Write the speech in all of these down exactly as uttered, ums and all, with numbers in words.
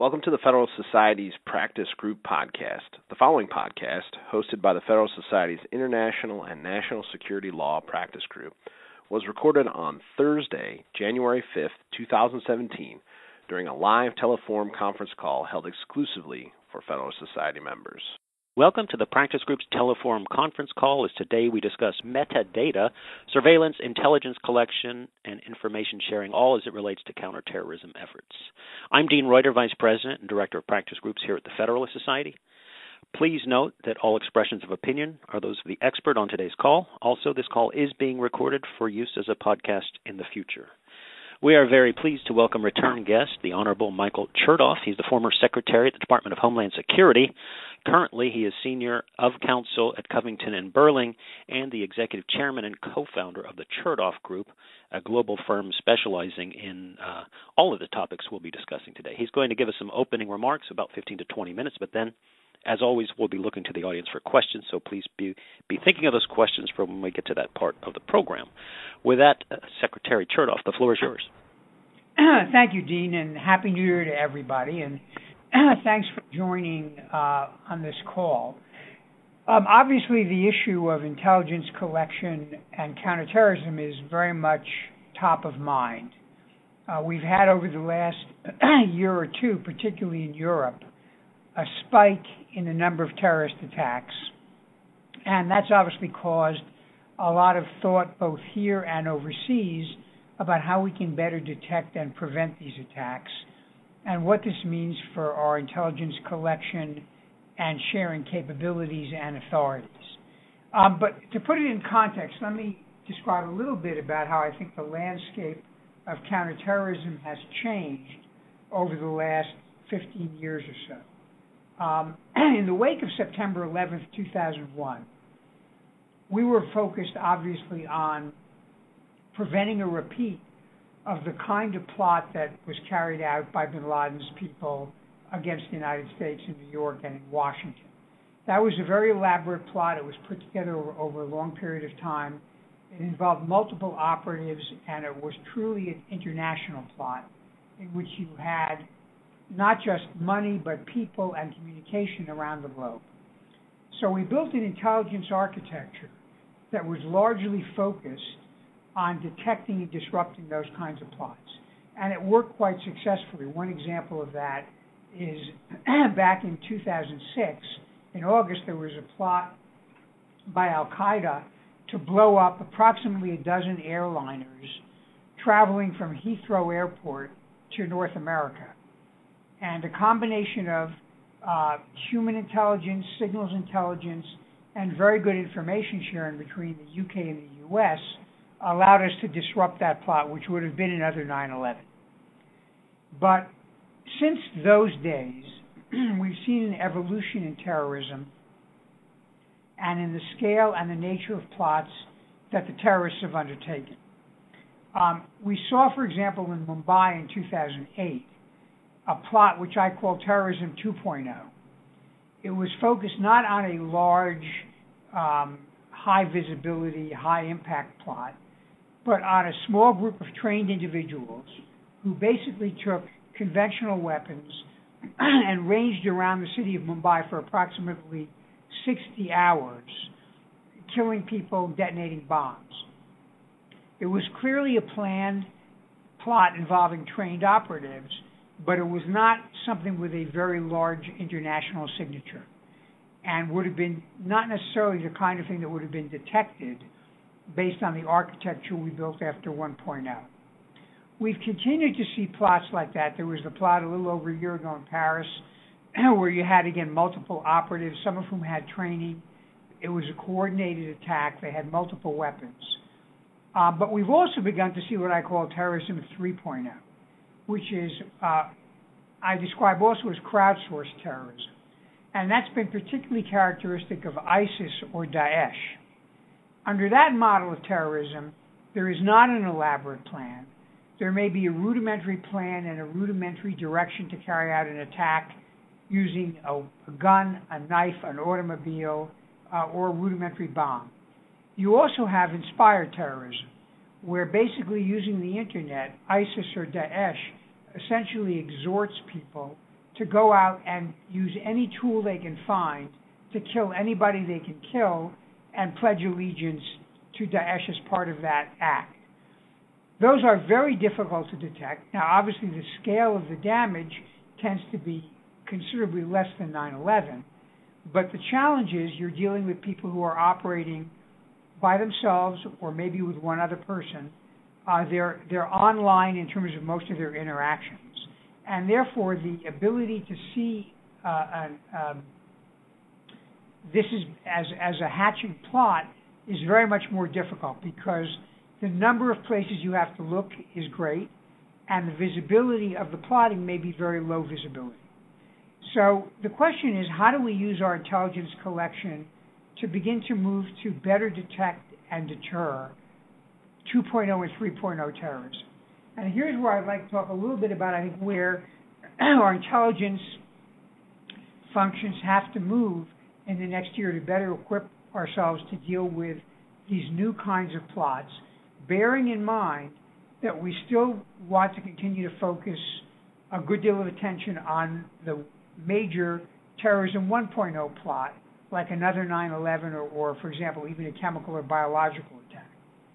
Welcome to the Federal Society's Practice Group Podcast. The following podcast, hosted by the Federal Society's International and National Security Law Practice Group, was recorded on Thursday, January fifth, twenty seventeen, during a live telephone conference call held exclusively for Federal Society members. Welcome to the Practice Group's Teleforum conference call, as today we discuss metadata, surveillance, intelligence collection, and information sharing, all as it relates to counterterrorism efforts. I'm Dean Reuter, Vice President and Director of Practice Groups here at the Federalist Society. Please note that all expressions of opinion are those of the expert on today's call. Also, this call is being recorded for use as a podcast in the future. We are very pleased to welcome return guest, the Honorable Michael Chertoff. He's the former Secretary at the Department of Homeland Security. Currently, he is Senior of Counsel at Covington and Burling and the Executive Chairman and co-founder of the Chertoff Group, a global firm specializing in uh, all of the topics we'll be discussing today. He's going to give us some opening remarks, about fifteen to twenty minutes, but then, as always, we'll be looking to the audience for questions, so please be, be thinking of those questions for when we get to that part of the program. With that, uh, Secretary Chertoff, the floor is yours. Thank you, Dean, and Happy New Year to everybody, and thanks for joining uh, on this call. Um, obviously, the issue of intelligence collection and counterterrorism is very much top of mind. Uh, we've had over the last year or two, particularly in Europe, a spike in the number of terrorist attacks, and that's obviously caused a lot of thought both here and overseas about how we can better detect and prevent these attacks and what this means for our intelligence collection and sharing capabilities and authorities. Um, but to put it in context, let me describe a little bit about how I think the landscape of counterterrorism has changed over the last fifteen years or so. Um, in the wake of September eleventh, two thousand one, we were focused obviously on preventing a repeat of the kind of plot that was carried out by bin Laden's people against the United States in New York and in Washington. That was a very elaborate plot. It was put together over, over a long period of time. It involved multiple operatives, and it was truly an international plot in which you had not just money, but people and communication around the globe. So we built an intelligence architecture that was largely focused on detecting and disrupting those kinds of plots. And it worked quite successfully. One example of that is back in two thousand six, in August, there was a plot by Al-Qaeda to blow up approximately a dozen airliners traveling from Heathrow Airport to North America. And a combination of uh, human intelligence, signals intelligence, and very good information sharing between the U K and the U S allowed us to disrupt that plot, which would have been another nine eleven. But since those days, we've seen an evolution in terrorism and in the scale and the nature of plots that the terrorists have undertaken. Um, we saw, for example, in Mumbai in two thousand eight, a plot which I call Terrorism two point oh. It was focused not on a large, um, high visibility, high impact plot, but on a small group of trained individuals who basically took conventional weapons and ranged around the city of Mumbai for approximately sixty hours, killing people, detonating bombs. It was clearly a planned plot involving trained operatives, but it was not something with a very large international signature, and would have been not necessarily the kind of thing that would have been detected based on the architecture we built after one point oh. We've continued to see plots like that. There was the plot a little over a year ago in Paris where you had, again, multiple operatives, some of whom had training. It was a coordinated attack. They had multiple weapons. Uh, but we've also begun to see what I call Terrorism three point oh, which is, uh, I describe also as crowdsourced terrorism. And that's been particularly characteristic of ISIS or Daesh. Under that model of terrorism, there is not an elaborate plan. There may be a rudimentary plan and a rudimentary direction to carry out an attack using a, a gun, a knife, an automobile, uh, or a rudimentary bomb. You also have inspired terrorism, where basically using the internet, ISIS or Daesh essentially exhorts people to go out and use any tool they can find to kill anybody they can kill and pledge allegiance to Daesh as part of that act. Those are very difficult to detect. Now, obviously, the scale of the damage tends to be considerably less than nine eleven, but the challenge is you're dealing with people who are operating by themselves or maybe with one other person. Uh, they're, they're online in terms of most of their interactions, and therefore the ability to see uh, an, um, this is as, as a hatching plot is very much more difficult because the number of places you have to look is great, and the visibility of the plotting may be very low visibility. So the question is, how do we use our intelligence collection to begin to move to better detect and deter two point oh and three point oh terrorism? And here's where I'd like to talk a little bit about, I think, where our intelligence functions have to move in the next year to better equip ourselves to deal with these new kinds of plots, bearing in mind that we still want to continue to focus a good deal of attention on the major terrorism one point oh plot, like another nine eleven or, or, for example, even a chemical or biological attack.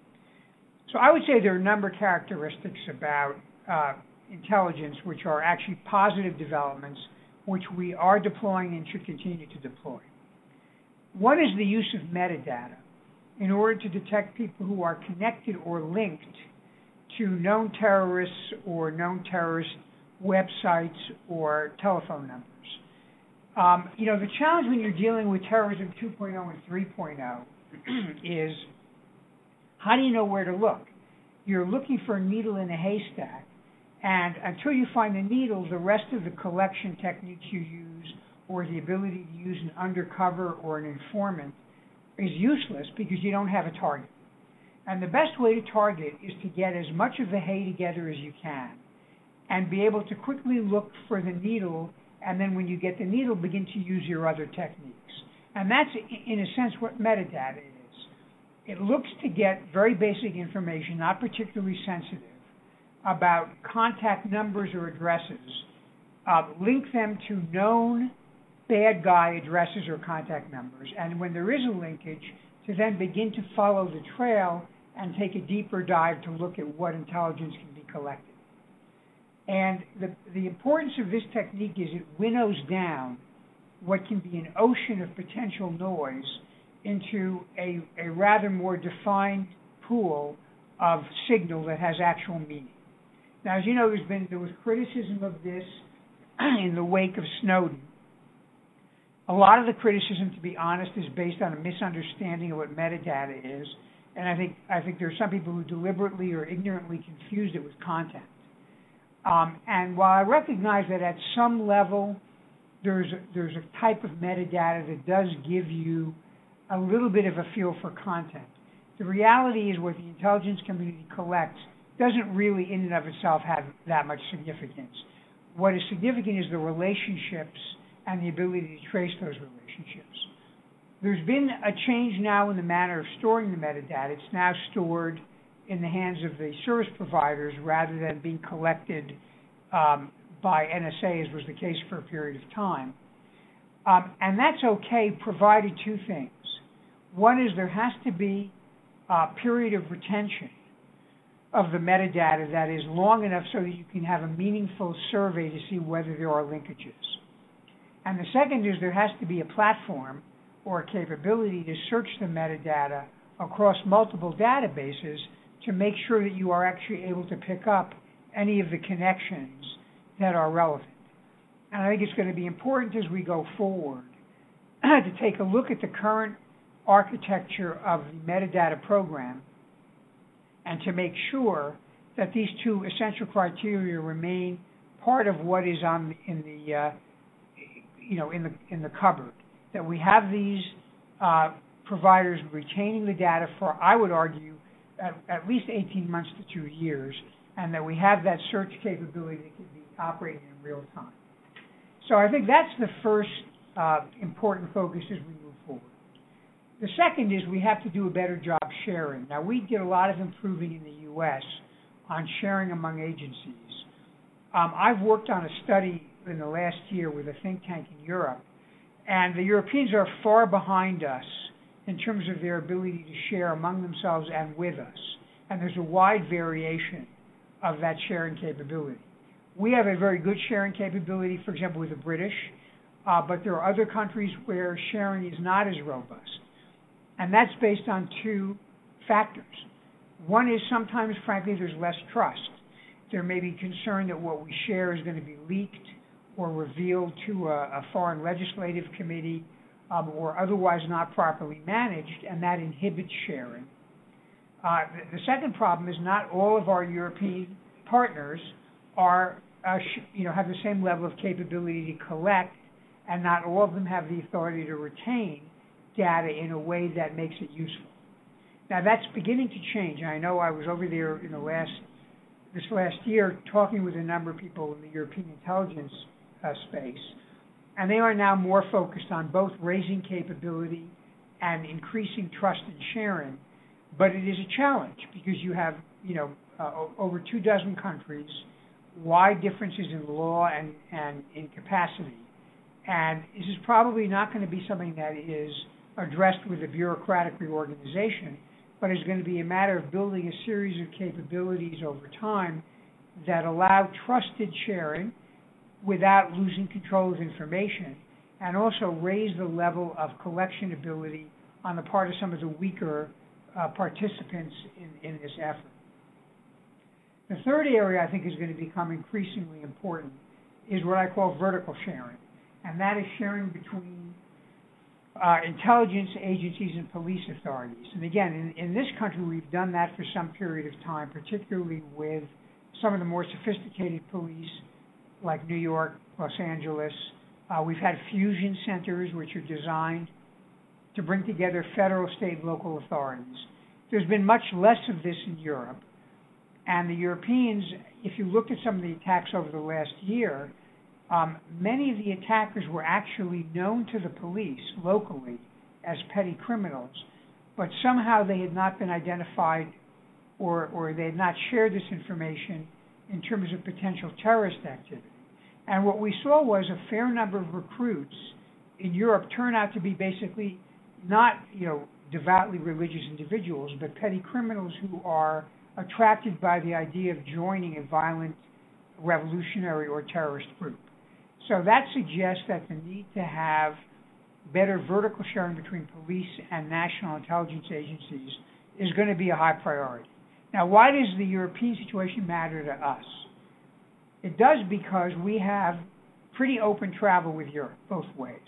So I would say there are a number of characteristics about uh, intelligence which are actually positive developments, which we are deploying and should continue to deploy. One is the use of metadata in order to detect people who are connected or linked to known terrorists or known terrorist websites or telephone numbers. Um, you know, the challenge when you're dealing with terrorism two point oh and three point oh is how do you know where to look? You're looking for a needle in a haystack, and until you find the needle, the rest of the collection techniques you use or the ability to use an undercover or an informant is useless because you don't have a target. And the best way to target is to get as much of the hay together as you can and be able to quickly look for the needle, and then when you get the needle, begin to use your other techniques. And that's, in a sense, what metadata is. It looks to get very basic information, not particularly sensitive, about contact numbers or addresses, uh, link them to known bad guy addresses or contact numbers, and when there is a linkage, to then begin to follow the trail and take a deeper dive to look at what intelligence can be collected. And the, the importance of this technique is it winnows down what can be an ocean of potential noise into a, a rather more defined pool of signal that has actual meaning. Now, as you know, there's been there was criticism of this in the wake of Snowden. A lot of the criticism, to be honest, is based on a misunderstanding of what metadata is, and I think I think there are some people who deliberately or ignorantly confused it with content. Um, and while I recognize that at some level there's a, there's a type of metadata that does give you a little bit of a feel for content, the reality is what the intelligence community collects doesn't really in and of itself have that much significance. What is significant is the relationships and the ability to trace those relationships. There's been a change now in the manner of storing the metadata. It's now stored in the hands of the service providers rather than being collected um, by N S A, as was the case for a period of time. Um, and that's okay, provided two things. One is there has to be a period of retention of the metadata that is long enough so that you can have a meaningful survey to see whether there are linkages. And the second is there has to be a platform or a capability to search the metadata across multiple databases to make sure that you are actually able to pick up any of the connections that are relevant. And I think it's going to be important as we go forward to take a look at the current architecture of the metadata program and to make sure that these two essential criteria remain part of what is on in the uh, you know in the in the cupboard. That we have these uh, providers retaining the data for, I would argue, at, at least eighteen months to two years, and that we have that search capability that can be operating in real time. So I think that's the first uh, important focus as we move forward. The second is we have to do a better job sharing. Now, we did a lot of improving in the U S on sharing among agencies. Um, I've worked on a study in the last year with a think tank in Europe, and the Europeans are far behind us in terms of their ability to share among themselves and with us. And there's a wide variation of that sharing capability. We have a very good sharing capability, for example, with the British, uh, but there are other countries where sharing is not as robust. And that's based on two factors. One is sometimes, frankly, there's less trust. There may be concern that what we share is going to be leaked or revealed to a, a foreign legislative committee um, or otherwise not properly managed, and that inhibits sharing. Uh, the, the second problem is not all of our European partners are, uh, sh- you know, have the same level of capability to collect, and not all of them have the authority to retain data in a way that makes it useful. Now that's beginning to change. I know I was over there in the last this last year talking with a number of people in the European intelligence uh, space, and they are now more focused on both raising capability and increasing trust and sharing. But it is a challenge because you have, you know, uh, over two dozen countries, wide differences in law and, and in capacity. And this is probably not going to be something that is addressed with a bureaucratic reorganization, but is going to be a matter of building a series of capabilities over time that allow trusted sharing without losing control of information, and also raise the level of collection ability on the part of some of the weaker uh, participants in, in this effort. The third area I think is going to become increasingly important is what I call vertical sharing, and that is sharing between uh, intelligence agencies and police authorities. And again, in, in this country, we've done that for some period of time, particularly with some of the more sophisticated police like New York, Los Angeles. Uh, we've had fusion centers which are designed to bring together federal, state, local authorities. There's been much less of this in Europe. And the Europeans, if you look at some of the attacks over the last year, um, many of the attackers were actually known to the police locally as petty criminals, but somehow they had not been identified or, or they had not shared this information in terms of potential terrorist activity. And what we saw was a fair number of recruits in Europe turn out to be basically not, you know, devoutly religious individuals, but petty criminals who are attracted by the idea of joining a violent revolutionary or terrorist group. So that suggests that the need to have better vertical sharing between police and national intelligence agencies is going to be a high priority. Now, why does the European situation matter to us? It does because we have pretty open travel with Europe, both ways.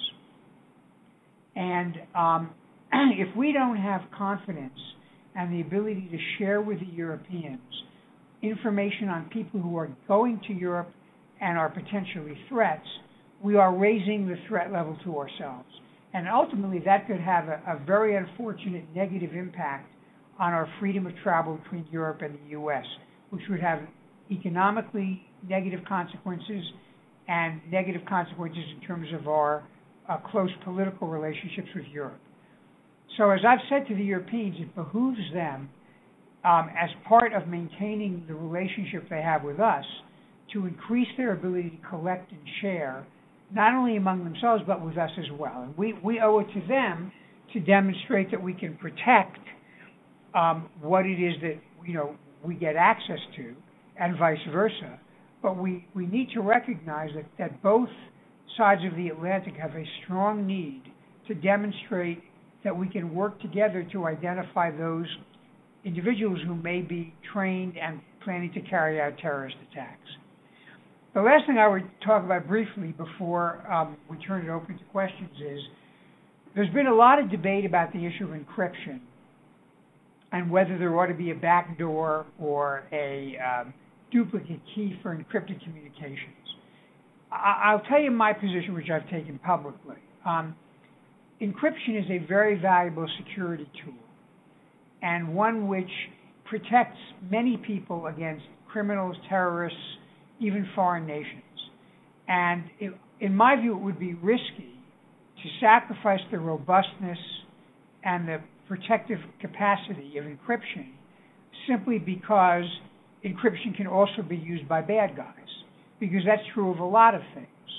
And um, if we don't have confidence and the ability to share with the Europeans information on people who are going to Europe and are potentially threats, we are raising the threat level to ourselves. And ultimately, that could have a, a very unfortunate negative impact on our freedom of travel between Europe and the U S, which would have economically negative consequences and negative consequences in terms of our uh, close political relationships with Europe. So as I've said to the Europeans, it behooves them, um, as part of maintaining the relationship they have with us, to increase their ability to collect and share, not only among themselves, but with us as well. And we, we owe it to them to demonstrate that we can protect um, what it is that, you know, we get access to, and vice versa. But we, we need to recognize that, that both sides of the Atlantic have a strong need to demonstrate that we can work together to identify those individuals who may be trained and planning to carry out terrorist attacks. The last thing I would talk about briefly before um, we turn it open to questions is there's been a lot of debate about the issue of encryption and whether there ought to be a backdoor or a um, duplicate key for encrypted communications. I- I'll tell you my position, which I've taken publicly. Um, encryption is a very valuable security tool, and one which protects many people against criminals, terrorists, even foreign nations. And it, in my view, it would be risky to sacrifice the robustness and the protective capacity of encryption simply because encryption can also be used by bad guys, because that's true of a lot of things.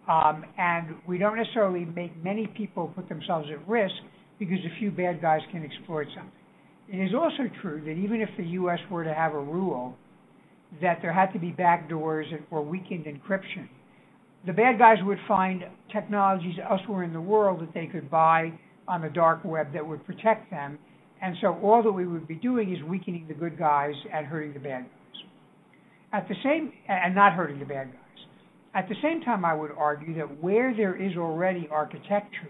Um, and we don't necessarily make many people put themselves at risk because a few bad guys can exploit something. It is also true that even if the U S were to have a rule that there had to be backdoors or weakened encryption, the bad guys would find technologies elsewhere in the world that they could buy on the dark web that would protect them. And so all that we would be doing is weakening the good guys and hurting the bad guys. At the same, and not hurting the bad guys. At the same time, I would argue that where there is already architecturally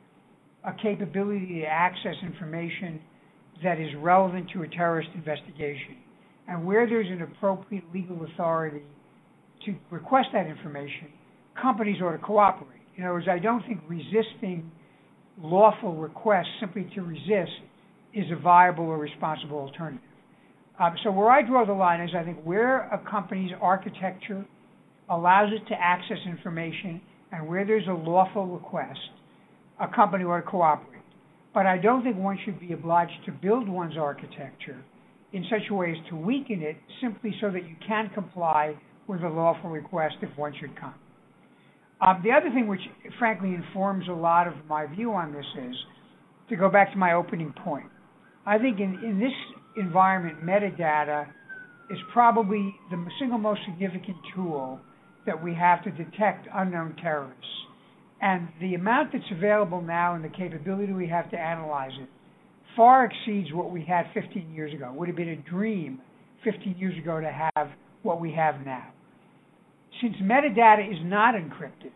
a capability to access information that is relevant to a terrorist investigation, and where there's an appropriate legal authority to request that information, companies ought to cooperate. In other words, I don't think resisting lawful requests simply to resist is a viable or responsible alternative. Um, so where I draw the line is I think where a company's architecture allows it to access information and where there's a lawful request, a company ought to cooperate. But I don't think one should be obliged to build one's architecture in such a way as to weaken it simply so that you can comply with a lawful request if one should come. Um, the other thing which frankly informs a lot of my view on this is, to go back to my opening point, I think in, in this environment, metadata is probably the single most significant tool that we have to detect unknown terrorists. And the amount that's available now and the capability we have to analyze it far exceeds what we had fifteen years ago. It would have been a dream fifteen years ago to have what we have now. Since metadata is not encrypted,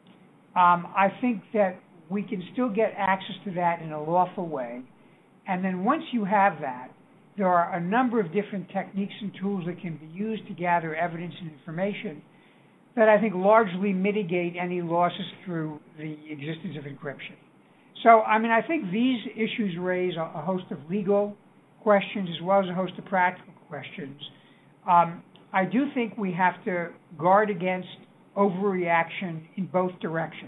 um, I think that we can still get access to that in a lawful way. And then once you have that, there are a number of different techniques and tools that can be used to gather evidence and information that I think largely mitigate any losses through the existence of encryption. So, I mean, I think these issues raise a, a host of legal questions as well as a host of practical questions. Um, I do think we have to guard against overreaction in both directions.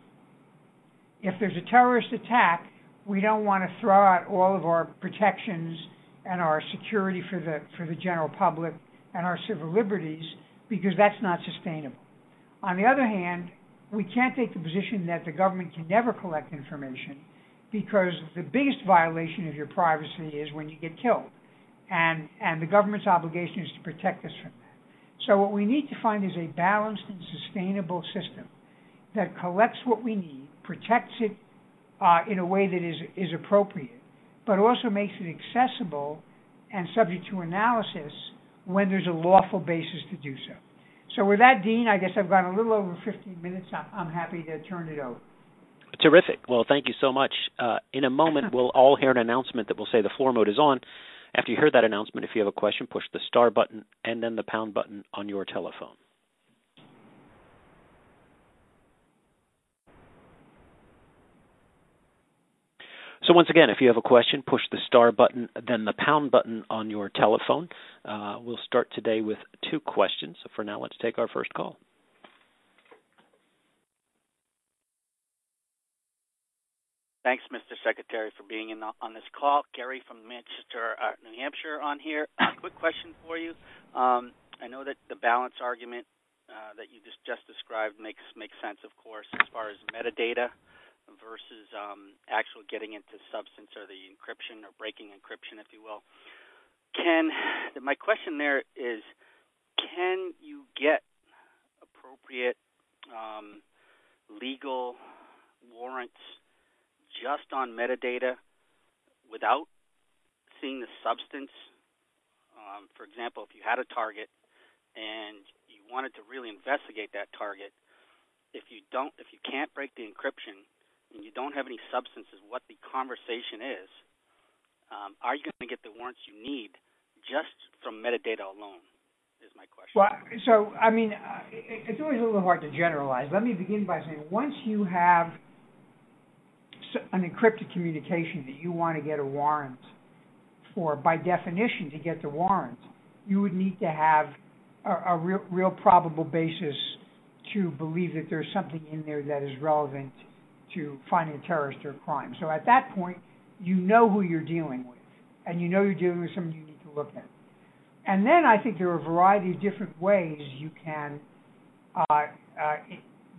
If there's a terrorist attack, we don't want to throw out all of our protections and our security for the for the general public and our civil liberties, because that's not sustainable. On the other hand, we can't take the position that the government can never collect information, because the biggest violation of your privacy is when you get killed. And, and the government's obligation is to protect us from that. So what we need to find is a balanced and sustainable system that collects what we need, protects it uh, in a way that is, is appropriate, but also makes it accessible and subject to analysis when there's a lawful basis to do so. So with that, Dean, I guess I've gone a little over fifteen minutes. I'm, I'm happy to turn it over. Terrific. Well, thank you so much. Uh, in a moment, we'll all hear an announcement that will say the floor mode is on. After you hear that announcement, if you have a question, push the star button and then the pound button on your telephone. So once again, if you have a question, push the star button, then the pound button on your telephone. Uh, we'll start today with two questions. So for now, let's take our first call. Thanks, Mister Secretary, for being in the, on this call. Gary from Manchester, uh, New Hampshire on here. Quick question for you. Um, I know that the balance argument uh, that you just, just described makes, makes sense, of course, as far as metadata versus um, actual getting into substance or the encryption or breaking encryption, if you will. Can my question there is, can you get appropriate um, legal warrants just on metadata without seeing the substance? Um, for example, if you had a target and you wanted to really investigate that target, if you don't, if you can't break the encryption and you don't have any substance as what the conversation is, um, are you going to get the warrants you need just from metadata alone, is my question. Well, so, I mean, uh, it's always a little hard to generalize. Let me begin by saying, once you have an encrypted communication that you want to get a warrant for, by definition, to get the warrant, you would need to have a, a real, real probable basis to believe that there's something in there that is relevant to finding a terrorist or a crime. So at that point, you know who you're dealing with, and you know you're dealing with someone you need to look at. And then I think there are a variety of different ways you can uh, uh,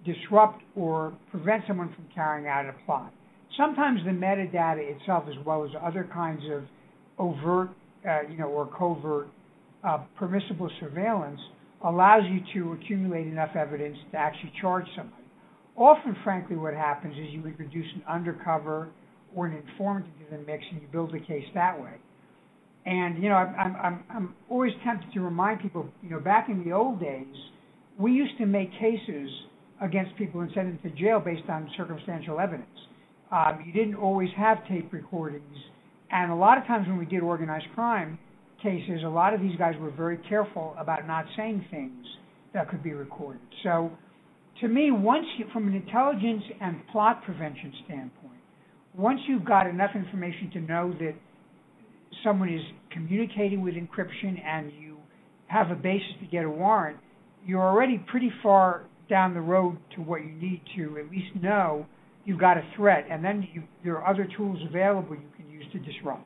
disrupt or prevent someone from carrying out a plot. Sometimes the metadata itself, as well as other kinds of overt, uh, you know, or covert uh, permissible surveillance, allows you to accumulate enough evidence to actually charge somebody. Often, frankly, what happens is you introduce an undercover or an informant into the mix, and you build a case that way. And you know, I'm I'm I'm always tempted to remind people, you know, back in the old days, we used to make cases against people and send them to jail based on circumstantial evidence. Um, you didn't always have tape recordings, and a lot of times when we did organized crime cases, a lot of these guys were very careful about not saying things that could be recorded. So, to me, once you, from an intelligence and plot prevention standpoint, once you've got enough information to know that someone is communicating with encryption and you have a basis to get a warrant, you're already pretty far down the road to what you need to at least know you've got a threat, and then you, there are other tools available you can use to disrupt.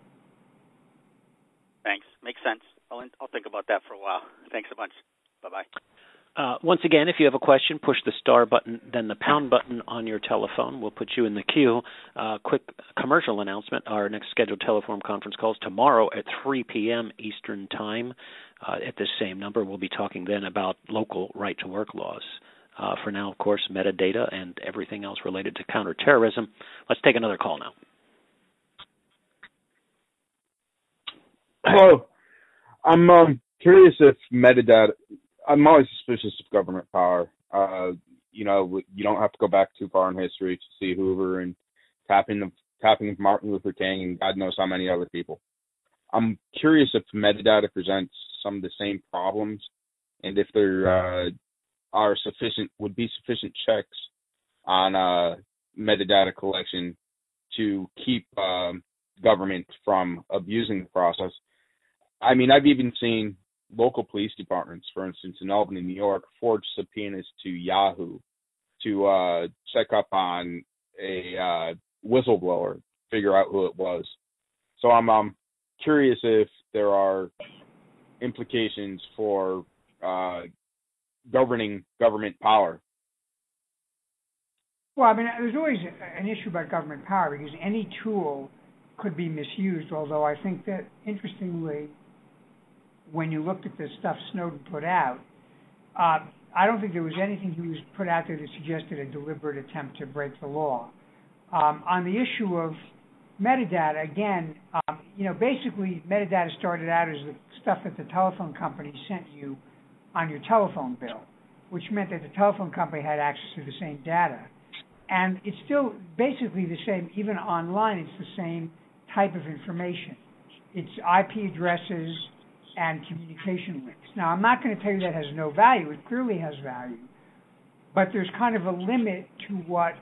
Thanks. Makes sense. I'll, I'll think about that for a while. Thanks a bunch. Bye-bye. Uh, once again, if you have a question, push the star button, then the pound button on your telephone. We'll put you in the queue. Uh, quick commercial announcement. Our next scheduled Teleforum conference call is tomorrow at three p.m. Eastern Time. Uh, at this same number, we'll be talking then about local right-to-work laws. Uh, for now, of course, metadata and everything else related to counterterrorism. Let's take another call now. Hello. I'm um, curious if metadata... I'm always suspicious of government power. Uh, you know, you don't have to go back too far in history to see Hoover and tapping of, tapping of Martin Luther King and God knows how many other people. I'm curious if metadata presents some of the same problems, and if there uh, are sufficient, would be sufficient checks on uh, metadata collection to keep um, government from abusing the process. I mean, I've even seen local police departments, for instance, in Albany, New York, forge subpoenas to Yahoo to uh, check up on a uh, whistleblower, figure out who it was. So I'm um, curious if there are implications for uh, governing government power. Well, I mean, there's always an issue about government power because any tool could be misused, although I think that, interestingly, when you looked at the stuff Snowden put out, uh, I don't think there was anything he was put out there that suggested a deliberate attempt to break the law. Um, on the issue of metadata, again, um, you know, basically metadata started out as the stuff that the telephone company sent you on your telephone bill, which meant that the telephone company had access to the same data. And it's still basically the same, even online, it's the same type of information. It's I P addresses and communication links. Now, I'm not going to tell you that has no value. It clearly has value. But there's kind of a limit to what,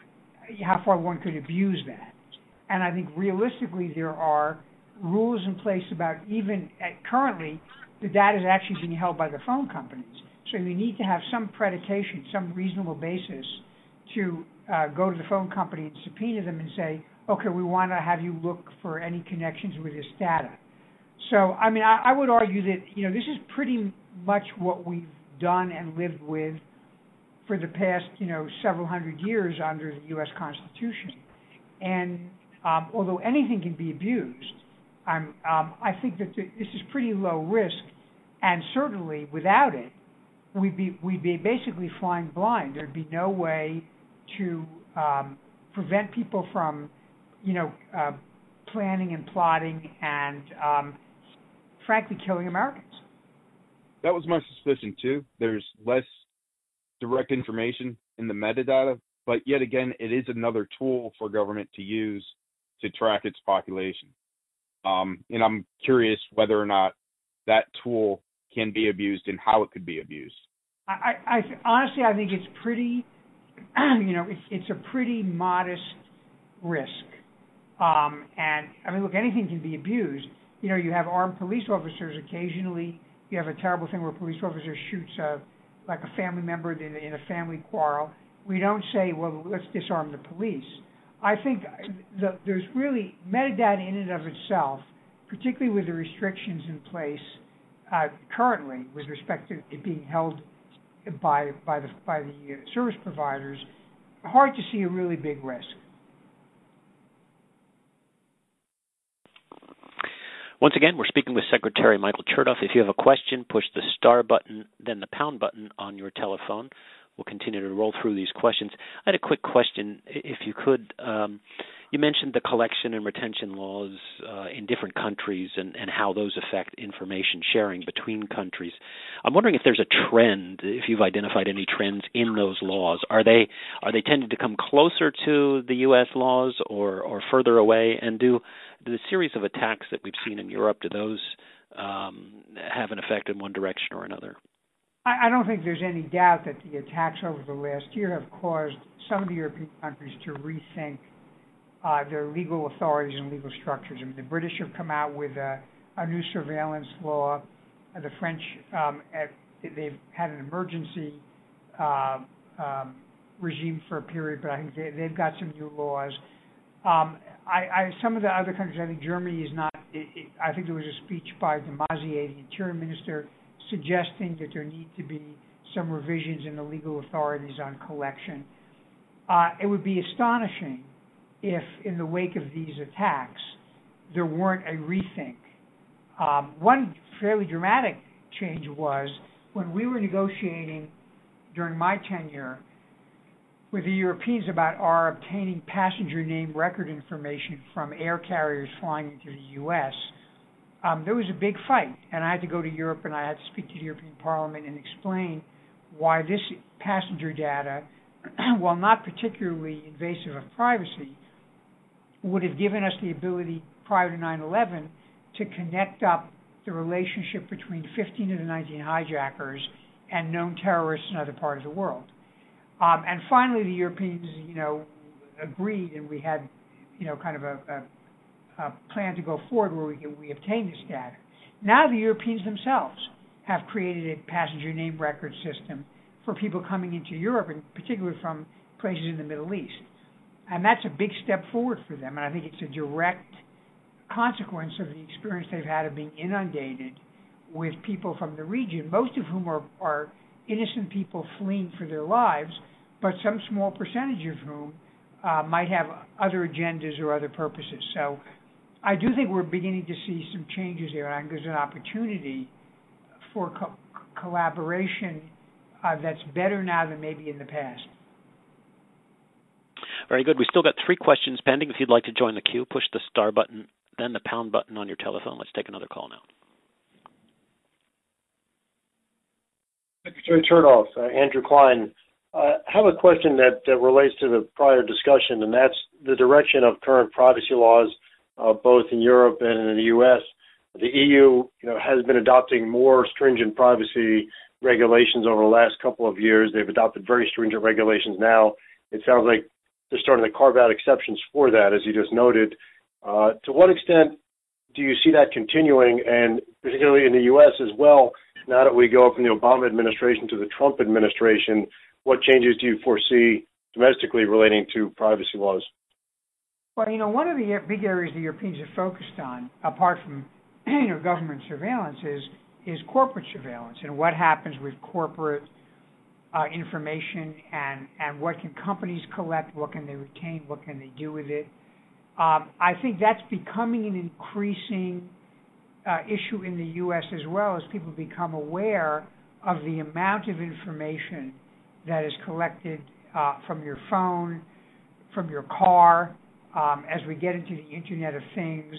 how far one could abuse that. And I think realistically there are rules in place about even, at, currently, the data is actually being held by the phone companies. So you need to have some predication, some reasonable basis to uh, go to the phone company and subpoena them and say, okay, we want to have you look for any connections with this data. So, I mean, I, I would argue that, you know, this is pretty much what we've done and lived with for the past, you know, several hundred years under the U S Constitution. And um, although anything can be abused, I'm, um, I think that th- this is pretty low risk, and certainly without it, we'd be we'd be basically flying blind. There'd be no way to um, prevent people from, you know, uh, planning and plotting and, um, frankly, killing Americans. That was my suspicion, too. There's less direct information in the metadata, but yet again, it is another tool for government to use to track its population. Um, and I'm curious whether or not that tool can be abused and how it could be abused. I, I, I honestly, I think it's pretty, you know, it's, it's a pretty modest risk. Um, and, I mean, look, anything can be abused. You know, you have armed police officers occasionally. You have a terrible thing where a police officer shoots a, like a family member in, in a family quarrel. We don't say, well, let's disarm the police. I think the, there's really metadata in and of itself, particularly with the restrictions in place uh, currently with respect to it being held by by the by the service providers, hard to see a really big risk. Once again, we're speaking with Secretary Michael Chertoff. If you have a question, push the star button, then the pound button on your telephone. We'll continue to roll through these questions. I had a quick question, if you could. Um, you mentioned the collection and retention laws uh, in different countries and, and how those affect information sharing between countries. I'm wondering if there's a trend, if you've identified any trends in those laws. Are they are they tending to come closer to the U S laws or, or further away? And do the series of attacks that we've seen in Europe, do those um, have an effect in one direction or another? I don't think there's any doubt that the attacks over the last year have caused some of the European countries to rethink uh, their legal authorities and legal structures. I mean, the British have come out with a, a new surveillance law. Uh, the French, um, at, they've had an emergency uh, um, regime for a period, but I think they, they've got some new laws. Um, I, I, some of the other countries, I think Germany is not. It, it, I think there was a speech by de Maizière, the Interior Minister, suggesting that there need to be some revisions in the legal authorities on collection. Uh, it would be astonishing if, in the wake of these attacks, there weren't a rethink. Um, one fairly dramatic change was when we were negotiating during my tenure with the Europeans about our obtaining passenger name record information from air carriers flying into the U S, Um, there was a big fight, and I had to go to Europe and I had to speak to the European Parliament and explain why this passenger data, while not particularly invasive of privacy, would have given us the ability prior to nine eleven to connect up the relationship between fifteen of the nineteen hijackers and known terrorists in other parts of the world. Um, and finally, the Europeans, you know, agreed, and we had, you know, kind of a, a Uh, plan to go forward where we can, we obtain this data. Now the Europeans themselves have created a passenger name record system for people coming into Europe, and particularly from places in the Middle East. And that's a big step forward for them, and I think it's a direct consequence of the experience they've had of being inundated with people from the region, most of whom are, are innocent people fleeing for their lives, but some small percentage of whom uh, might have other agendas or other purposes. So I do think we're beginning to see some changes there. I think there's an opportunity for co- collaboration uh, that's better now than maybe in the past. Very good. We still got three questions pending. If you'd like to join the queue, push the star button, then the pound button on your telephone. Let's take another call now. Secretary Chertoff, uh, Andrew Klein. Uh, I have a question that, that relates to the prior discussion, and that's the direction of current privacy laws Uh, both in Europe and in the U S. The E U, you know, has been adopting more stringent privacy regulations over the last couple of years. They've adopted very stringent regulations now. It sounds like they're starting to carve out exceptions for that, as you just noted. Uh, to what extent do you see that continuing, and particularly in the U S as well, now that we go from the Obama administration to the Trump administration, what changes do you foresee domestically relating to privacy laws? Well, you know, one of the big areas the Europeans have focused on, apart from, you know, government surveillance, is is corporate surveillance and what happens with corporate uh, information and, and what can companies collect, what can they retain, what can they do with it. Um, I think that's becoming an increasing uh, issue in the U S as well, as people become aware of the amount of information that is collected uh, from your phone, from your car, Um, as we get into the Internet of Things.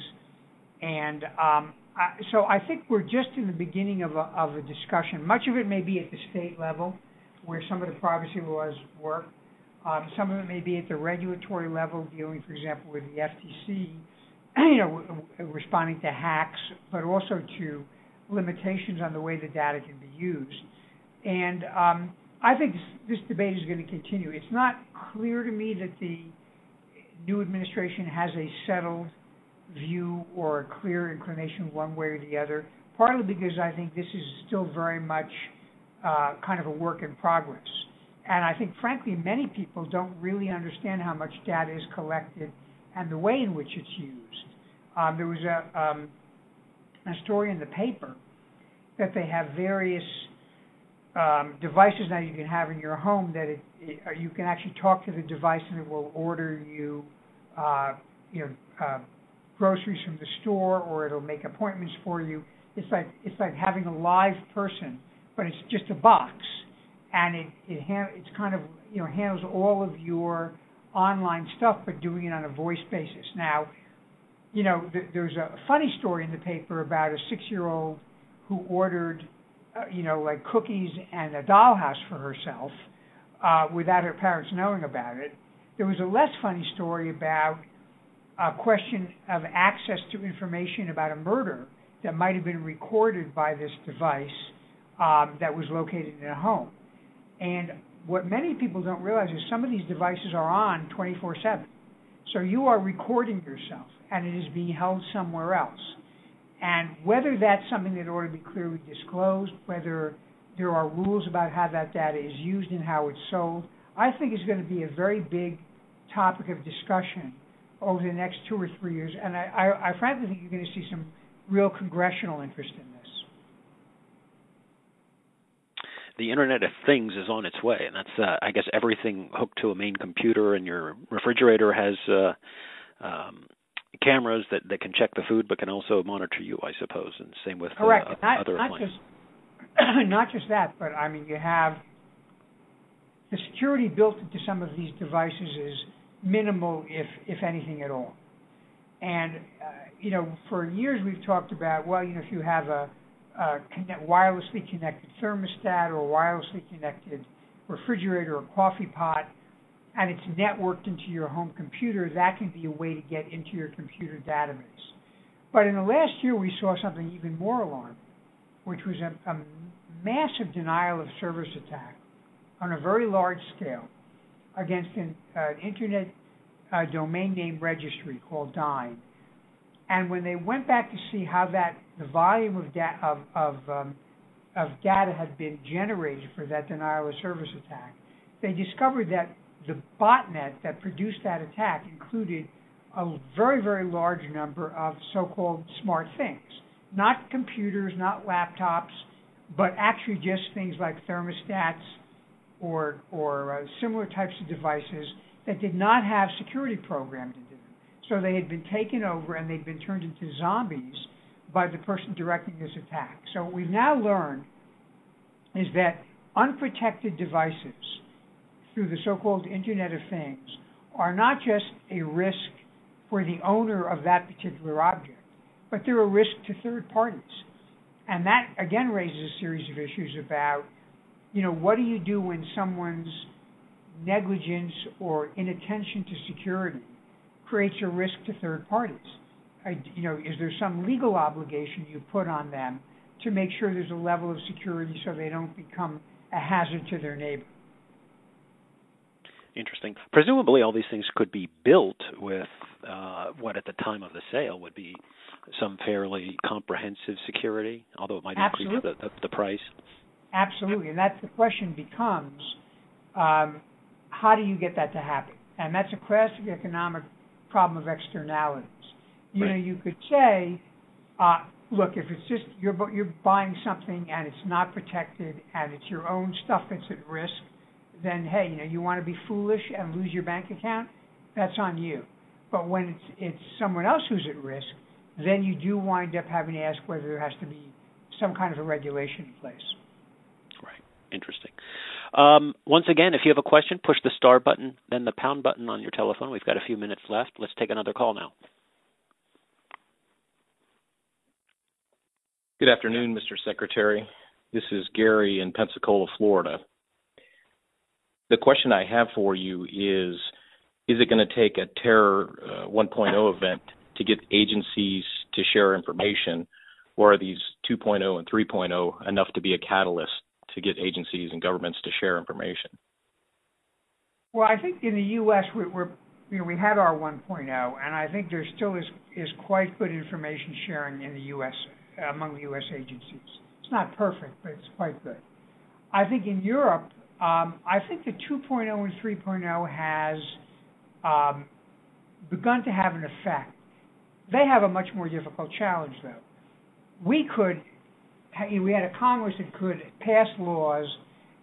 And um, I, so I think we're just in the beginning of a, of a discussion. Much of it may be at the state level, where some of the privacy laws work. Um, some of it may be at the regulatory level, dealing, for example, with the F T C, you know, responding to hacks, but also to limitations on the way the data can be used. And um, I think this, this debate is going to continue. It's not clear to me that the new administration has a settled view or a clear inclination one way or the other, partly because I think this is still very much uh, kind of a work in progress. And I think, frankly, many people don't really understand how much data is collected and the way in which it's used. Um, there was a, um, a story in the paper that they have various um, devices now you can have in your home that it, it, you can actually talk to the device and it will order you, uh, you know, uh, groceries from the store, or it'll make appointments for you. It's like it's like having a live person, but it's just a box, and it it ha- it's kind of you know handles all of your online stuff, but doing it on a voice basis. Now, you know, th- there's a funny story in the paper about a six-year-old who ordered, uh, you know, like cookies and a dollhouse for herself uh, without her parents knowing about it. There was a less funny story about a question of access to information about a murder that might have been recorded by this device um, that was located in a home. And what many people don't realize is some of these devices are on twenty-four seven. So you are recording yourself, and it is being held somewhere else. And whether that's something that ought to be clearly disclosed, whether there are rules about how that data is used and how it's sold, I think is going to be a very big topic of discussion over the next two or three years. And I, I, I frankly think you're going to see some real congressional interest in this. The Internet of Things is on its way, and that's, uh, I guess, everything hooked to a main computer, and your refrigerator has uh, um, cameras that, that can check the food but can also monitor you, I suppose, and same with uh, Correct. Not, other not appliances. Just, not just that, but, I mean, you have the security built into some of these devices is minimal, if if anything at all. And, uh, you know, for years we've talked about, well, you know, if you have a Uh, connect, wirelessly connected thermostat or wirelessly connected refrigerator or coffee pot, and it's networked into your home computer, that can be a way to get into your computer database. But in the last year, we saw something even more alarming, which was a, a massive denial of service attack on a very large scale against an uh, internet uh, domain name registry called Dyn. And when they went back to see how that the volume of da- of of, um, of data had been generated for that denial of service attack, they discovered that the botnet that produced that attack included a very, very large number of so-called smart things, not computers, not laptops, but actually just things like thermostats or or uh, similar types of devices that did not have security programmed into them. So they had been taken over and they'd been turned into zombies by the person directing this attack. So what we've now learned is that unprotected devices through the so-called Internet of Things are not just a risk for the owner of that particular object, but they're a risk to third parties. And that, again, raises a series of issues about, you know, what do you do when someone's negligence or inattention to security creates a risk to third parties? I, you know, is there some legal obligation you put on them to make sure there's a level of security so they don't become a hazard to their neighbor? Interesting. Presumably all these things could be built with uh, what at the time of the sale would be some fairly comprehensive security, although it might Absolutely. increase the, the, the price. Absolutely. And that's the question becomes, um, how do you get that to happen? And that's a classic economic problem of externalities. You right. know, you could say, uh, look, if it's just you're you're buying something and it's not protected and it's your own stuff that's at risk, then hey, you know, you want to be foolish and lose your bank account, that's on you. But when it's it's someone else who's at risk, then you do wind up having to ask whether there has to be some kind of a regulation in place. Right. Interesting. Um, once again, if you have a question, push the star button, then the pound button on your telephone. We've got a few minutes left. Let's take another call now. Good afternoon, Mister Secretary. This is Gary in Pensacola, Florida. The question I have for you is, is it going to take a Terror uh, one point oh event to get agencies to share information, or are these two point oh and three point oh enough to be a catalyst to get agencies and governments to share information? Well, I think in the U S we, we're, you know, we had our one point oh, and I think there still is, is quite good information sharing in the U S among the U S agencies. It's not perfect, but it's quite good. I think in Europe, um, I think the two point oh and three point oh has um, begun to have an effect. They have a much more difficult challenge, though. We could, we had a Congress that could pass laws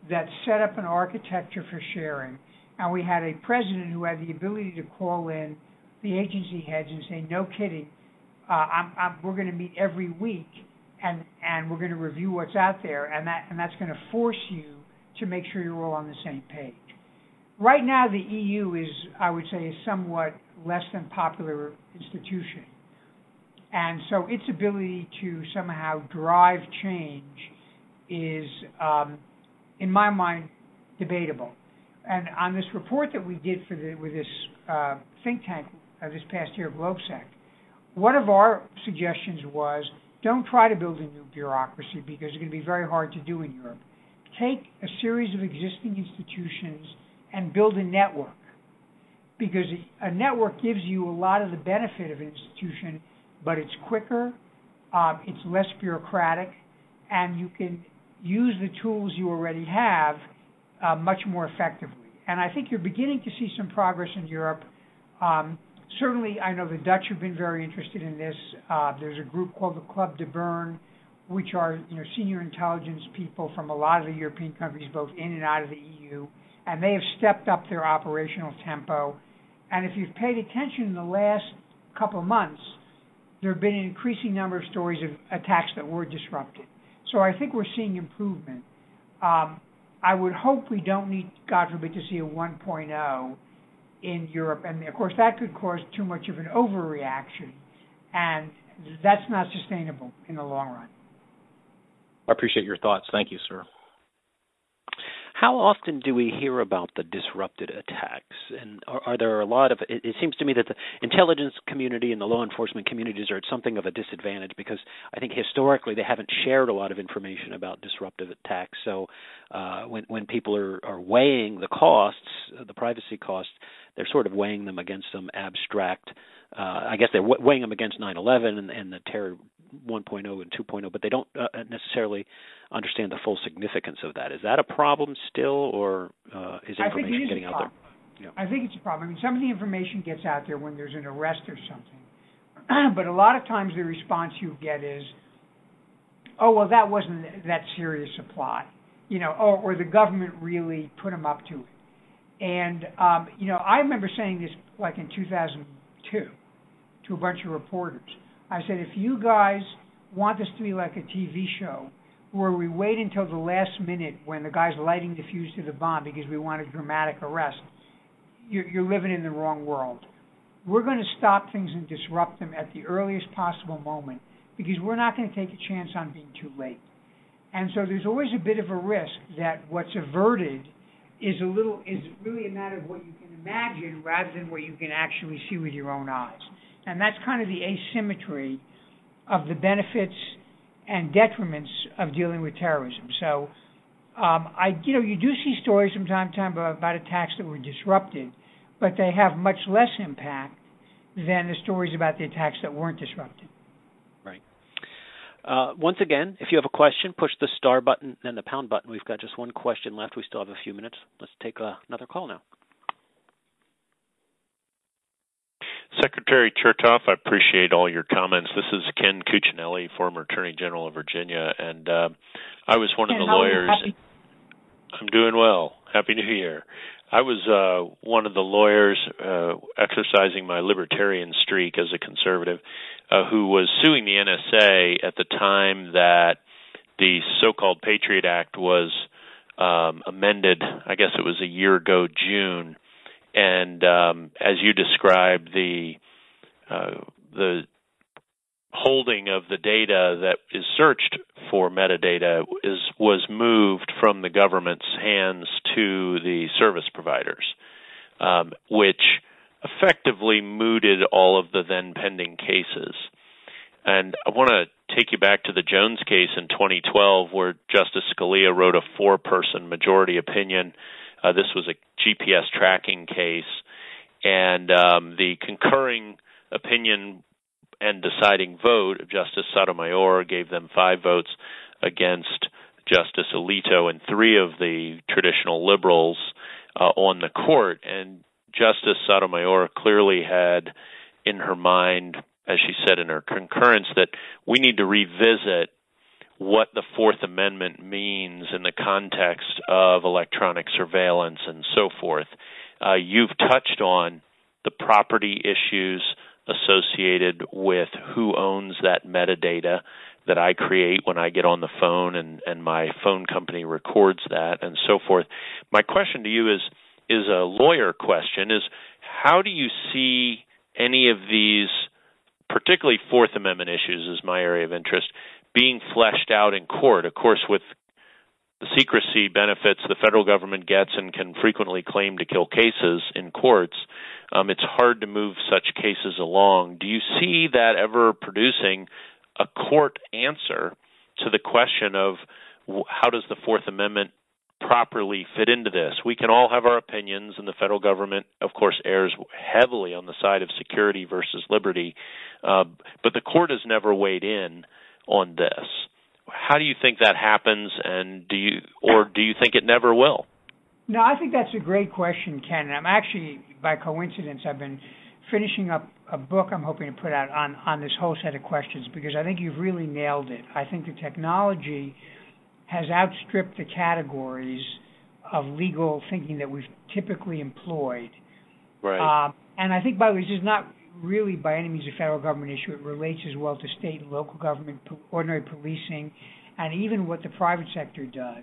that set up an architecture for sharing, and we had a president who had the ability to call in the agency heads and say, no kidding, uh, I'm, I'm, we're going to meet every week, and, and we're going to review what's out there, and that and that's going to force you to make sure you're all on the same page. Right now, the E U is, I would say, a somewhat less than popular institution, and so its ability to somehow drive change is, um, in my mind, debatable. And on this report that we did for the, with this uh, think tank uh, this past year, GlobeSec, one of our suggestions was don't try to build a new bureaucracy because it's going to be very hard to do in Europe. Take a series of existing institutions and build a network, because a network gives you a lot of the benefit of an institution, but it's quicker, uh, it's less bureaucratic, and you can use the tools you already have uh, much more effectively. And I think you're beginning to see some progress in Europe. Um, certainly, I know the Dutch have been very interested in this. Uh, there's a group called the Club de Bern, which are you know senior intelligence people from a lot of the European countries, both in and out of the E U, and they have stepped up their operational tempo. And if you've paid attention in the last couple of months, there have been an increasing number of stories of attacks that were disrupted. So I think we're seeing improvement. Um, I would hope we don't need, God forbid, to see a one point oh in Europe. And, of course, that could cause too much of an overreaction. And that's not sustainable in the long run. I appreciate your thoughts. Thank you, sir. How often do we hear about the disrupted attacks? And are, are there a lot of, it, it seems to me that the intelligence community and the law enforcement communities are at something of a disadvantage because I think historically they haven't shared a lot of information about disruptive attacks. So uh, when, when people are, are weighing the costs, the privacy costs, they're sort of weighing them against some abstract, uh, I guess they're weighing them against nine eleven and, and the terror one point oh and two point oh, but they don't uh, necessarily understand the full significance of that. Is that a problem still, or uh, is information getting out there? Yeah. I think it's a problem. I mean, some of the information gets out there when there's an arrest or something, but a lot of times the response you get is, oh, well, that wasn't that serious a plot, you know, or, or the government really put them up to it. And, um, you know, I remember saying this like in two thousand two to a bunch of reporters. I said, if you guys want this to be like a T V show where we wait until the last minute when the guy's lighting the fuse to the bomb because we want a dramatic arrest, you're, you're living in the wrong world. We're going to stop things and disrupt them at the earliest possible moment because we're not going to take a chance on being too late. And so there's always a bit of a risk that what's averted is a little is really a matter of what you can imagine rather than what you can actually see with your own eyes. And that's kind of the asymmetry of the benefits and detriments of dealing with terrorism. So, um, I, you know, you do see stories from time to time about, about attacks that were disrupted, but they have much less impact than the stories about the attacks that weren't disrupted. Right. Uh, once again, if you have a question, push the star button and the pound button. We've got just one question left. We still have a few minutes. Let's take uh, another call now. Secretary Chertoff, I appreciate all your comments. This is Ken Cuccinelli, former Attorney General of Virginia, and uh, I was one Ken, of the lawyers. Happy- I'm doing well. Happy New Year. I was uh, one of the lawyers uh, exercising my libertarian streak as a conservative uh, who was suing the N S A at the time that the so-called Patriot Act was um, amended. I guess it was a year ago, June. And um, as you described, the uh, the holding of the data that is searched for metadata is was moved from the government's hands to the service providers, um, which effectively mooted all of the then pending cases. And I want to take you back to the Jones case in twenty twelve, where Justice Scalia wrote a four-person majority opinion. Uh, this was a G P S tracking case, and um, the concurring opinion and deciding vote of Justice Sotomayor gave them five votes against Justice Alito and three of the traditional liberals uh, on the court. And Justice Sotomayor clearly had in her mind, as she said in her concurrence, that we need to revisit what the Fourth Amendment means in the context of electronic surveillance and so forth. Uh, you've touched on the property issues associated with who owns that metadata that I create when I get on the phone and, and my phone company records that and so forth. My question to you is is a lawyer question, is how do you see any of these, particularly Fourth Amendment issues is my area of interest, being fleshed out in court? Of course, with the secrecy benefits the federal government gets and can frequently claim to kill cases in courts, um, it's hard to move such cases along. Do you see that ever producing a court answer to the question of how does the Fourth Amendment properly fit into this? We can all have our opinions, and the federal government, of course, errs heavily on the side of security versus liberty, uh, but the court has never weighed in on this. How do you think that happens, and do you, or do you think it never will? No, I think that's a great question, Ken. And I'm actually, by coincidence, I've been finishing up a book I'm hoping to put out on, on this whole set of questions, because I think you've really nailed it. I think the technology has outstripped the categories of legal thinking that we've typically employed. Right. Um, and I think, by the way, this is not really by any means a federal government issue. It relates as well to state and local government, ordinary policing, and even what the private sector does.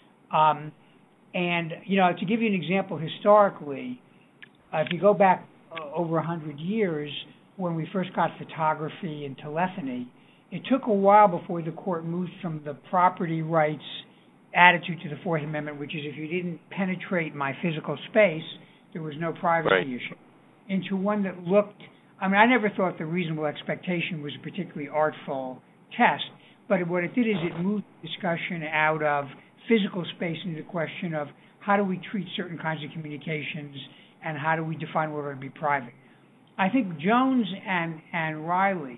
Um, and, you know, to give you an example, historically, uh, if you go back uh, over one hundred years, when we first got photography and telephony, it took a while before the court moved from the property rights attitude to the Fourth Amendment, which is if you didn't penetrate my physical space, there was no privacy right. issue, into one that looked, I mean, I never thought the reasonable expectation was a particularly artful test, but what it did is it moved the discussion out of physical space into the question of how do we treat certain kinds of communications and how do we define what would be private. I think Jones and, and Riley,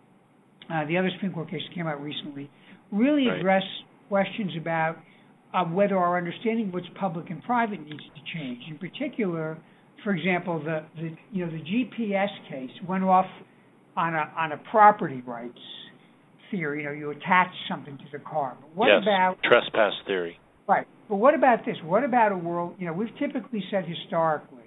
uh, the other Supreme Court case that came out recently, really right. address questions about uh, whether our understanding of what's public and private needs to change. In particular, for example, the, the you know the G P S case went off on a on a property rights theory. You know, you attach something to the car. But what yes, about trespass theory? Right. But what about this? What about a world? You know, we've typically said historically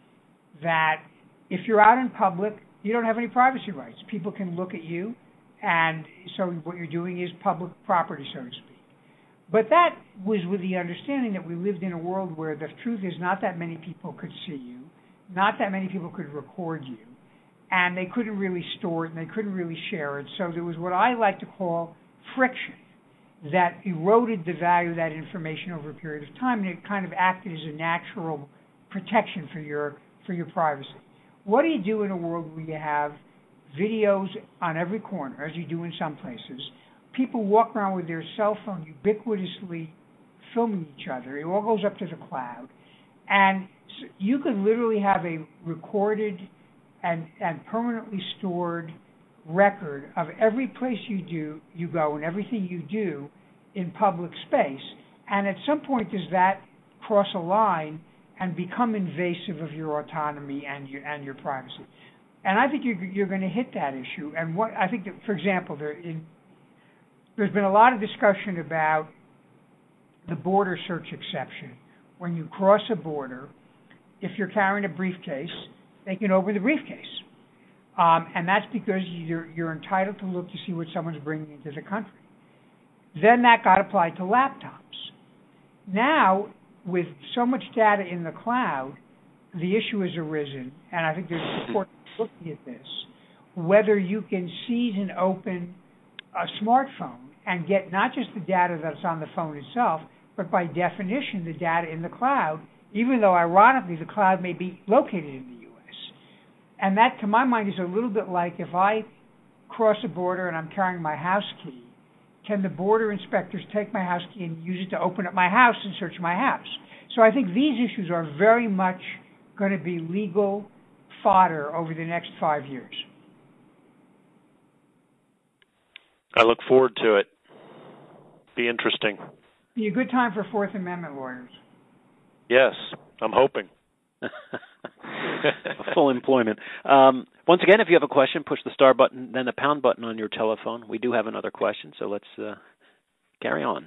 that if you're out in public, you don't have any privacy rights. People can look at you, and so what you're doing is public property, so to speak. But that was with the understanding that we lived in a world where the truth is not that many people could see you, not that many people could record you, and they couldn't really store it and they couldn't really share it. So there was what I like to call friction that eroded the value of that information over a period of time, and it kind of acted as a natural protection for your for your privacy. What do you do in a world where you have videos on every corner, as you do in some places? People walk around with their cell phone ubiquitously filming each other. It all goes up to the cloud. And you could literally have a recorded and, and permanently stored record of every place you do you go and everything you do in public space. And at some point, does that cross a line and become invasive of your autonomy and your and your privacy? And I think you're you're going to hit that issue. And what I think that, for example, there in There's been a lot of discussion about the border search exception. When you cross a border, if you're carrying a briefcase, they can open the briefcase. Um, and that's because you're, you're entitled to look to see what someone's bringing into the country. Then that got applied to laptops. Now, with so much data in the cloud, the issue has arisen, and I think there's support looking at this, whether you can seize and open a smartphone and get not just the data that's on the phone itself, but by definition the data in the cloud, even though ironically the cloud may be located in the U S. And that, to my mind, is a little bit like if I cross a border and I'm carrying my house key, can the border inspectors take my house key and use it to open up my house and search my house? So I think these issues are very much going to be legal fodder over the next five years. I look forward to it. Be interesting. Be a good time for Fourth Amendment lawyers. Yes, I'm hoping. Full employment. Um, once again, if you have a question, push the star button, then the pound button on your telephone. We do have another question, so let's uh, carry on.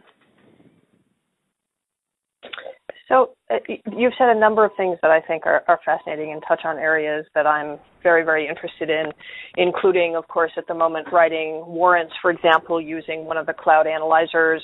So uh, you've said a number of things that I think are, are fascinating and touch on areas that I'm very, very interested in, including, of course, at the moment, writing warrants, for example, using one of the cloud analyzers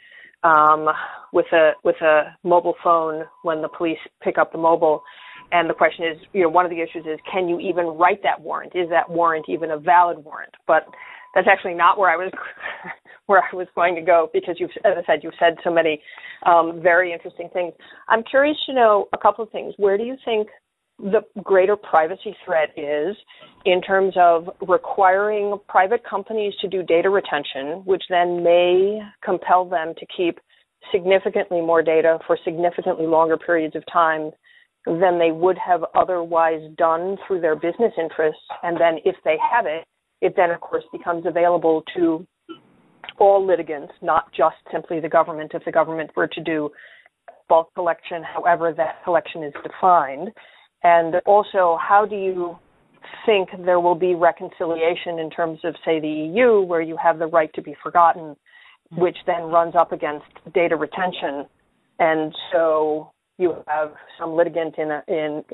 um, with a with a mobile phone when the police pick up the mobile. And the question is, you know, one of the issues is, can you even write that warrant? Is that warrant even a valid warrant? But that's actually not where I was where I was going to go, because you've, as I said, you've said so many um, very interesting things. I'm curious to know a couple of things. Where do you think the greater privacy threat is in terms of requiring private companies to do data retention, which then may compel them to keep significantly more data for significantly longer periods of time than they would have otherwise done through their business interests? And then if they have it, it then, of course, becomes available to all litigants, not just simply the government, if the government were to do bulk collection, however that collection is defined. And also, how do you think there will be reconciliation in terms of, say, the E U, where you have the right to be forgotten, which then runs up against data retention? And so you have some litigant in a, in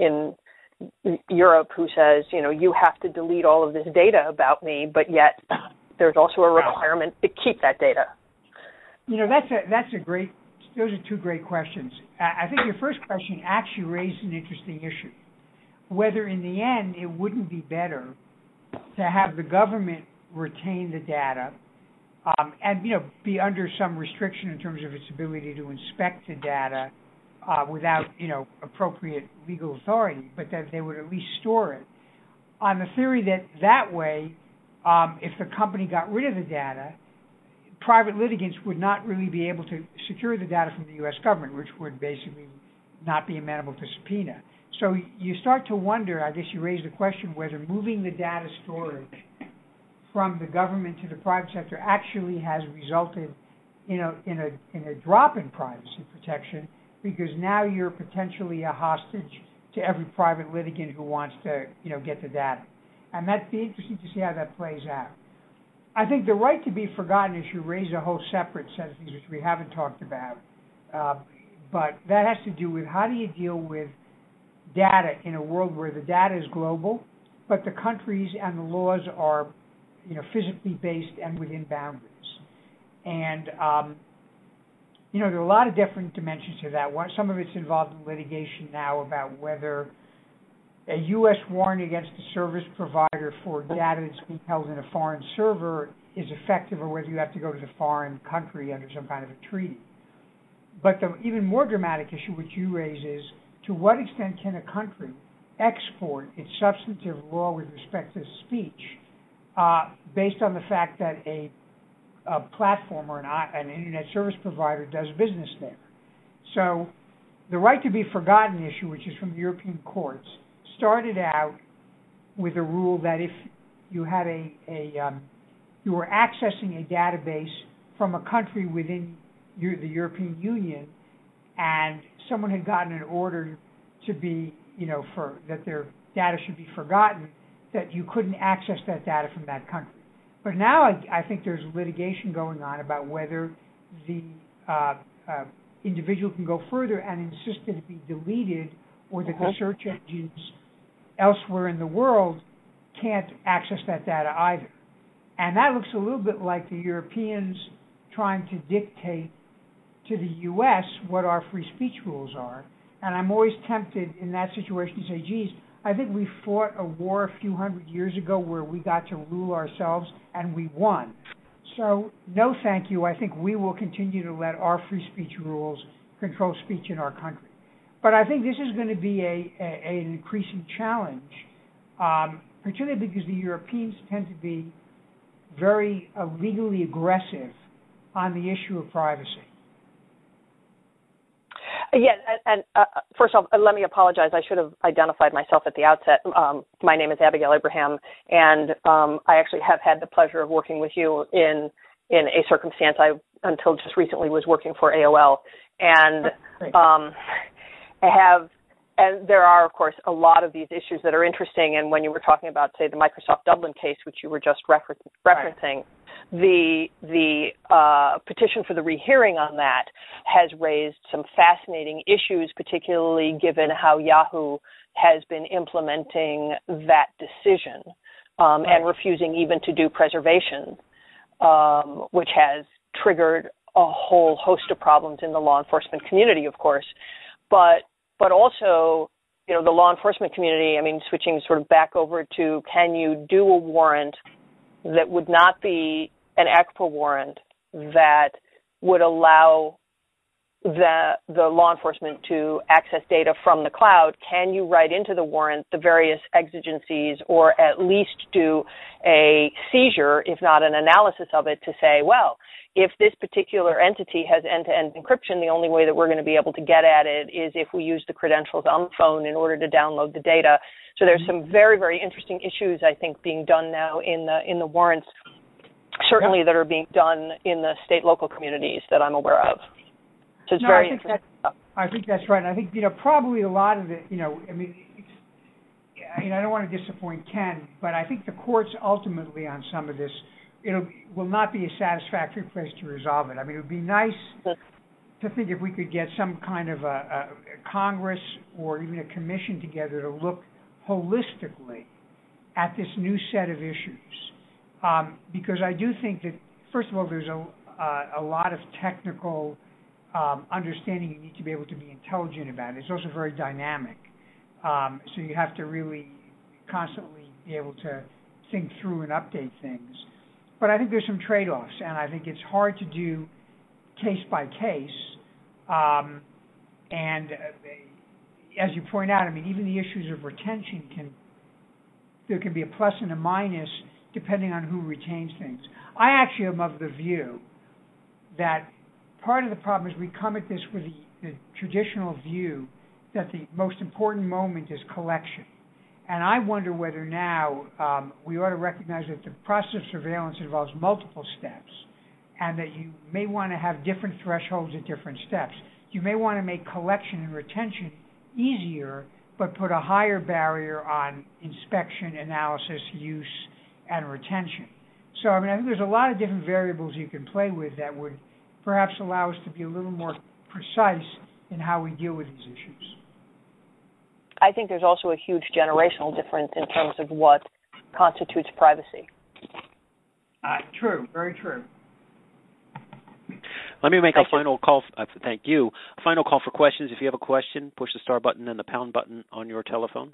in Europe who says, you know, you have to delete all of this data about me, but yet there's also a requirement to keep that data. You know, that's a that's a great. Those are two great questions. I think your first question actually raised an interesting issue. Whether in the end it wouldn't be better to have the government retain the data um, and, you know, be under some restriction in terms of its ability to inspect the data uh, without, you know, appropriate legal authority, but that they would at least store it, on the theory that that way, um, if the company got rid of the data, private litigants would not really be able to secure the data from the U S government, which would basically not be amenable to subpoena. So you start to wonder, I guess you raised the question, whether moving the data storage from the government to the private sector actually has resulted in a in a in a drop in privacy protection, because now you're potentially a hostage to every private litigant who wants to, you know, get the data. And that'd be interesting to see how that plays out. I think the right to be forgotten issue raises a whole separate set of things which we haven't talked about, uh, but that has to do with how do you deal with data in a world where the data is global, but the countries and the laws are, you know, physically based and within boundaries. And um, you know, there are a lot of different dimensions to that. One, some of it's involved in litigation now about whether a U S warrant against a service provider for data that's being held in a foreign server is effective, or whether you have to go to the foreign country under some kind of a treaty. But the even more dramatic issue which you raise is, to what extent can a country export its substantive law with respect to speech uh, based on the fact that a, a platform or an, an internet service provider does business there? So the right to be forgotten issue, which is from the European courts, started out with a rule that if you had a, a um, you were accessing a database from a country within your, the European Union, and someone had gotten an order to be, you know, for that their data should be forgotten, that you couldn't access that data from that country. But now I, I think there's litigation going on about whether the uh, uh, individual can go further and insist that it be deleted, or that the search engines elsewhere in the world can't access that data either. And that looks a little bit like the Europeans trying to dictate to the U S what our free speech rules are. And I'm always tempted in that situation to say, geez, I think we fought a war a few hundred years ago where we got to rule ourselves and we won. So no thank you. I think we will continue to let our free speech rules control speech in our country. But I think this is going to be a, a an increasing challenge, um, particularly because the Europeans tend to be very uh, legally aggressive on the issue of privacy. Yeah, and, and uh, first off, let me apologize. I should have identified myself at the outset. Um, my name is Abigail Abraham, and um, I actually have had the pleasure of working with you in in a circumstance I, until just recently, was working for A O L. And um, I have and there are, of course, a lot of these issues that are interesting. And when you were talking about, say, the Microsoft Dublin case, which you were just refer- referencing, right. the the uh, petition for the rehearing on that has raised some fascinating issues, particularly given how Yahoo has been implementing that decision um, right. and refusing even to do preservation, um, which has triggered a whole host of problems in the law enforcement community, of course. But but also, you know, the law enforcement community, I mean, switching sort of back over to, can you do a warrant that would not be an E C P A warrant that would allow the the law enforcement to access data from the cloud? Can you write into the warrant the various exigencies, or at least do a seizure, if not an analysis of it, to say, well, if this particular entity has end-to-end encryption, the only way that we're going to be able to get at it is if we use the credentials on the phone in order to download the data. So there's some very, very interesting issues, I think, being done now in the in the warrants, certainly yep. that are being done in the state local communities that I'm aware of. So it's no, very I think interesting. That, I think that's right. And I think, you know, probably a lot of it, you know, I mean, it's, you know, I don't want to disappoint Ken, but I think the courts ultimately on some of this, it will not be a satisfactory place to resolve it. I mean, it would be nice to think if we could get some kind of a, a, a Congress or even a commission together to look holistically at this new set of issues. Um, because I do think that, first of all, there's a, uh, a lot of technical um, understanding you need to be able to be intelligent about it. It's also very dynamic. Um, so you have to really constantly be able to think through and update things. But I think there's some trade-offs, and I think it's hard to do case by case. Um, and uh, as you point out, I mean, even the issues of retention can, there can be a plus and a minus depending on who retains things. I actually am of the view that part of the problem is we come at this with the, the traditional view that the most important moment is collection. And I wonder whether now um, we ought to recognize that the process of surveillance involves multiple steps, and that you may want to have different thresholds at different steps. You may want to make collection and retention easier, but put a higher barrier on inspection, analysis, use, and retention. So, I mean, I think there's a lot of different variables you can play with that would perhaps allow us to be a little more precise in how we deal with these issues. I think there's also a huge generational difference in terms of what constitutes privacy. Uh, true, very true. Let me make thank a final you. call. Uh, thank you. A final call for questions. If you have a question, push the star button and the pound button on your telephone.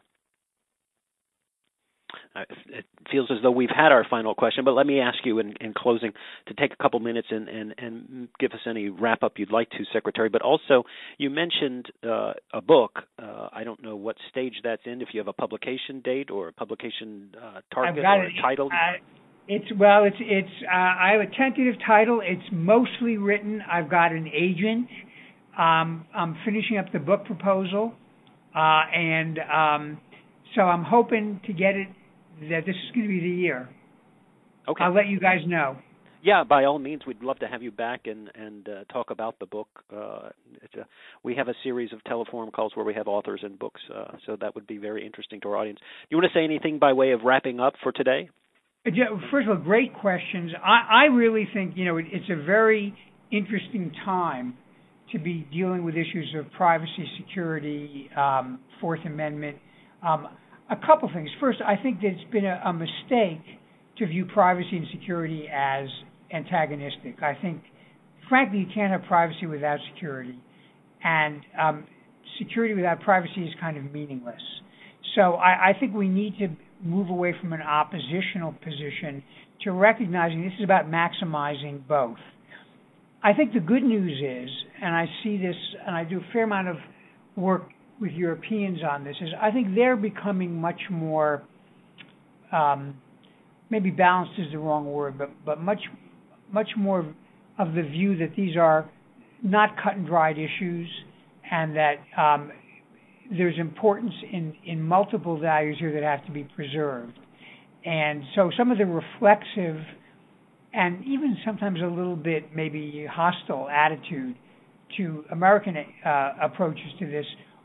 Uh, it feels as though we've had our final question, but let me ask you in, in closing to take a couple minutes and, and, and give us any wrap-up you'd like to, Secretary. But also, you mentioned uh, a book. Uh, I don't know what stage that's in, if you have a publication date or a publication uh, target or a title. Uh, it's, well, it's, it's. Uh, I have a tentative title. It's mostly written. I've got an agent. Um, I'm finishing up the book proposal, uh, and um, so I'm hoping to get it, that this is going to be the year. Okay. I'll let you guys know. Yeah, by all means, we'd love to have you back and, and uh, talk about the book. Uh, it's a, we have a series of teleforum calls where we have authors and books, uh, so that would be very interesting to our audience. Do you want to say anything by way of wrapping up for today? Yeah, first of all, great questions. I, I really think, you know, it, it's a very interesting time to be dealing with issues of privacy, security, um, Fourth Amendment. Um, A couple things. First, I think that it's been a, a mistake to view privacy and security as antagonistic. I think, frankly, you can't have privacy without security, and um, security without privacy is kind of meaningless. So I, I think we need to move away from an oppositional position to recognizing this is about maximizing both. I think the good news is, and I see this, and I do a fair amount of work with Europeans on this, is I think they're becoming much more, um, maybe balanced is the wrong word, but, but much much more of the view that these are not cut and dried issues, and that um, there's importance in, in multiple values here that have to be preserved. And so some of the reflexive and even sometimes a little bit maybe hostile attitude to American uh, approaches to this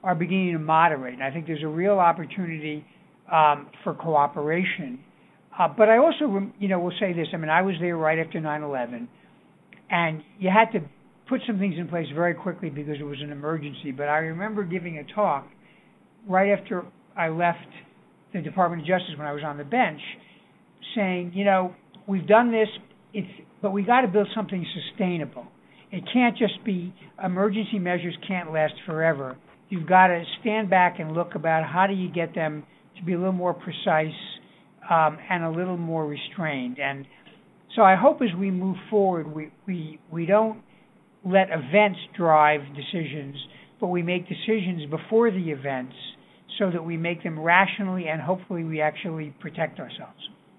are beginning to moderate. And I think there's a real opportunity um, for cooperation. Uh, but I also, you know, will say this. I mean, I was there right after nine eleven, and you had to put some things in place very quickly because it was an emergency. But I remember giving a talk right after I left the Department of Justice when I was on the bench, saying, you know, we've done this, it's, but we got to build something sustainable. It can't just be emergency measures can't last forever. You've got to stand back and look about how do you get them to be a little more precise um, and a little more restrained. And so I hope as we move forward, we, we, we don't let events drive decisions, but we make decisions before the events so that we make them rationally and hopefully we actually protect ourselves.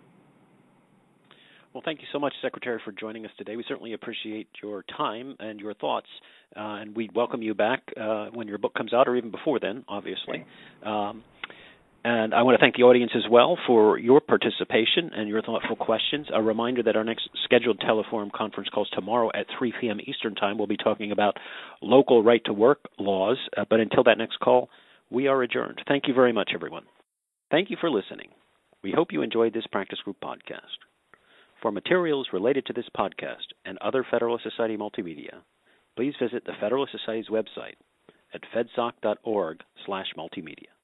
Well, thank you so much, Secretary, for joining us today. We certainly appreciate your time and your thoughts, uh, and we welcome you back uh, when your book comes out or even before then, obviously. Okay. Um, and I want to thank the audience as well for your participation and your thoughtful questions. A reminder that our next scheduled Teleforum conference call is tomorrow at three p.m. Eastern Time. We'll be talking about local right-to-work laws, uh, but until that next call, we are adjourned. Thank you very much, everyone. Thank you for listening. We hope you enjoyed this Practice Group podcast. For materials related to this podcast and other Federalist Society multimedia, please visit the Federalist Society's website at fedsoc dot org slash multimedia.